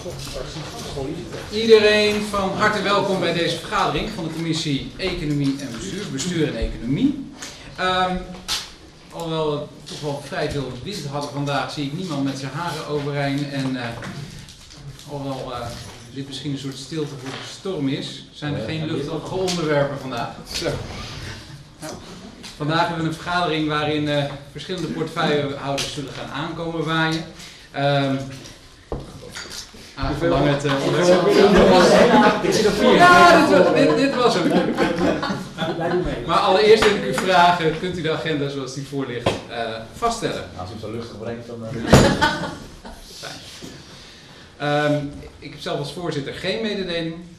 Iedereen van harte welkom bij deze vergadering van de commissie Economie en Bestuur en Economie. Alhoewel we toch wel vrij veel wind hadden vandaag, zie ik niemand met zijn haren overeind. En alhoewel dit misschien een soort stilte voor de storm is, zijn er geen luchtige onderwerpen vandaag. Vandaag hebben we een vergadering waarin verschillende portefeuillehouders zullen gaan aankomen waaien. Zolang het dit was hem. Maar allereerst wil ik u vragen, kunt u de agenda zoals die voor ligt vaststellen? Als u hem zo luchtig brengt, dan... Ik heb zelf als voorzitter geen mededeling.